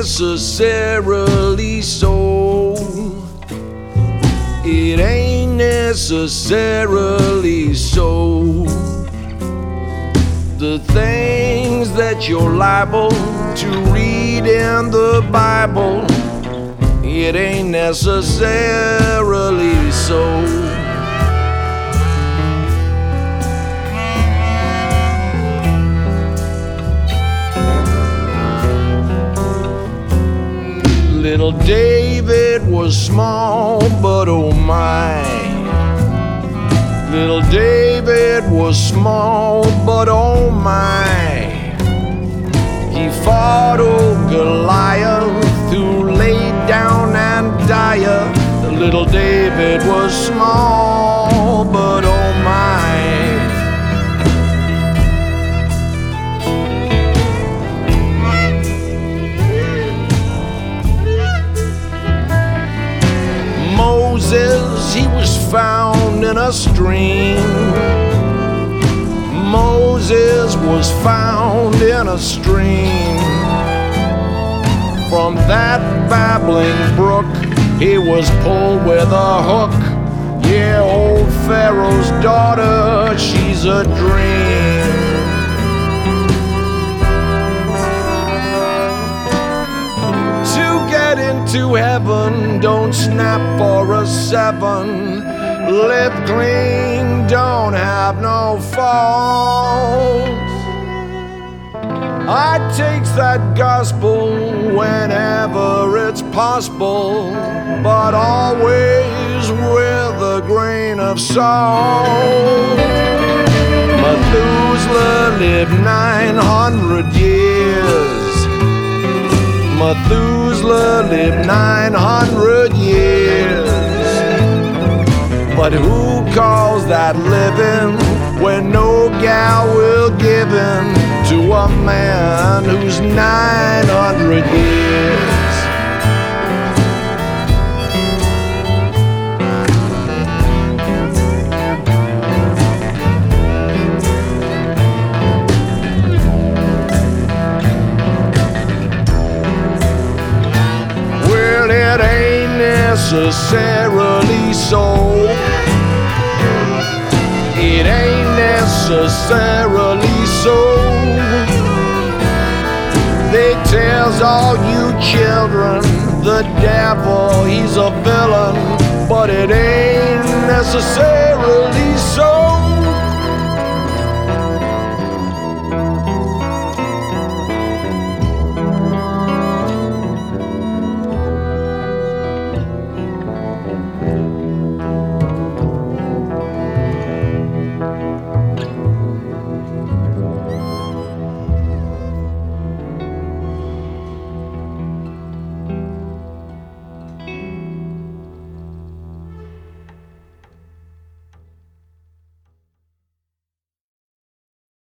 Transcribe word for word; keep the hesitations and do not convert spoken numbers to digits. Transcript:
necessarily so. It ain't necessarily so. The things that you're liable to read in the Bible, it ain't necessarily so. Little David was small, but oh my. Little David was small, but oh my. He fought old Goliath, who laid down and died. Little David was small, but oh my. Moses, he was found in a stream. Moses was found in a stream. From that babbling brook, he was pulled with a hook. Yeah, old Pharaoh's daughter, she's a dream. To heaven, don't snap for a seven. Live clean, don't have no faults. I takes that gospel whenever it's possible, but always with a grain of salt. Methuselah lived nine hundred years. Methuselah lived nine hundred years. But who calls that living when no gal will give in to a man who's nine hundred years? It ain't necessarily so. It ain't necessarily so. They tells all you children the devil, he's a villain, but it ain't necessarily